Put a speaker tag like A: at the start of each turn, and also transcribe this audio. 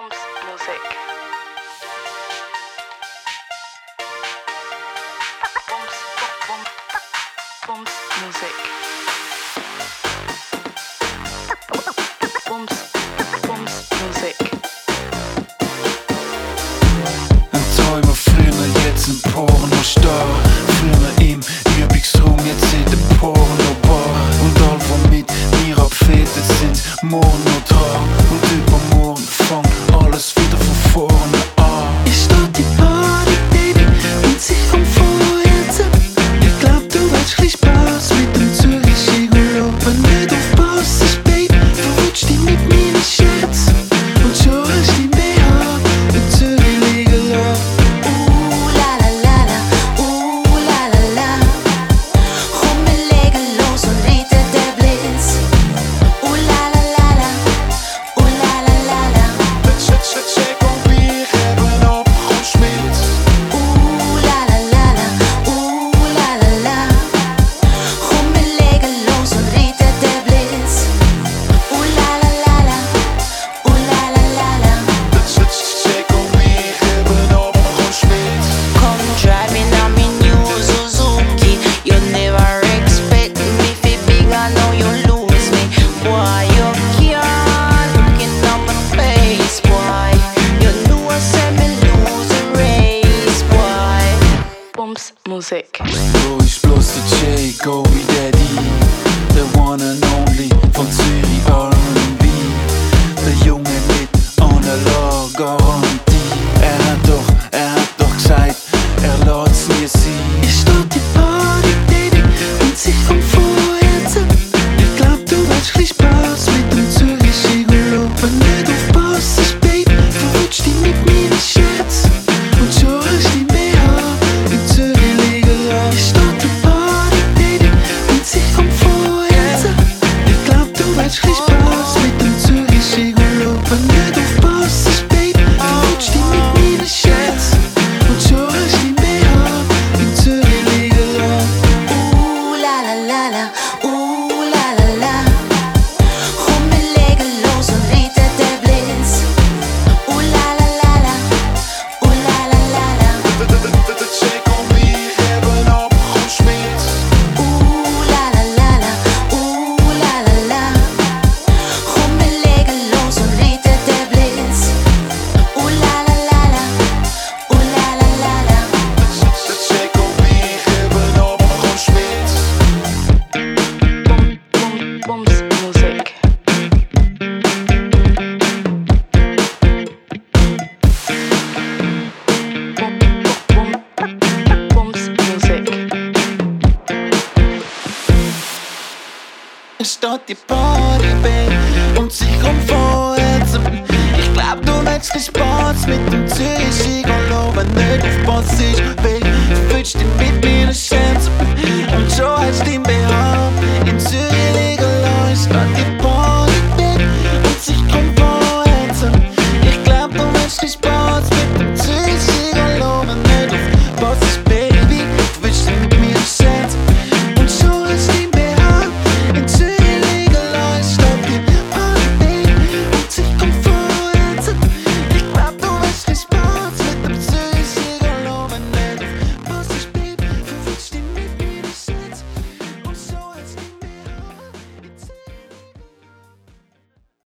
A: Bums Musik. Bums Musik. Bums Musik.
B: Ein Träumer früher, jetzt ein Pornostar. Früher im Übungsraum, jetzt in der Pornobar. Und all, die mit mir abfädet, sind morgen noch dran. Und übermorgen fängt alles wieder von vorne an. Ich start die Party, Baby, und sie kommt vorher zu. Ich glaub, du willst chli Spaß mit dem Zürich Gigolo. Wenn nicht aufpasst, ist Baby, verrutscht dich mit meinen Scherz. Und schon hast du mehr in Zürich liegen lassen.
C: La la la la, la la la. Komm, wir legen los und reiten der Blitz. La la la la, la la la la.
B: Check on wie hebben op, komm mit.
C: La la la la, la la la. Komm, wir legen los und reiten der Blitz. La la la la, la la la.
B: Check on wie hebben op, komm mit.
C: Come driving on me new Suzuki. You never expect me fi big, I know you lose me. Boy, you can't looking on my face, boy. You know I said me lose a race, boy.
A: Bums Musik.
B: Wo ist bloß der J, go wie Daddy, the one and only von Zürich R&B. Der Junge mit Analog-Garantie. Er hat doch gesagt, er lässt's nie sein. Ich start die Party, Baby, und sie kommt vorher zu. Ich glaub, du willst chli Spaß mit dem Zürich Gigolo. Wenn nicht aufpasst, ist Baby, verrutscht dich mit meinen Scherz. Und schon hast du mehr in Zürich liegen lassen. Ich start die Party, Baby, und sie kommt vorher zu. Ich glaub, du willst chli Spaß mit dem Zürich Gigolo. Wenn nicht aufpasst, ist Baby, verrutscht dich mit meinen Scherz. Und schon hast du mehr in Zürich liegen lassen.
C: La la la la, la la la. Komm, wir legen los und reiten der Blitz. La la la la, la la la la.
B: Check on wie hebben op, komm mit.
C: La la la la, la la la. Komm, wir legen los und reiten der Blitz. La la la la, la la la la.
B: Check on wie hebben op, komm mit.
A: Bums Musik. Bums Musik.
B: Start die Party, baby,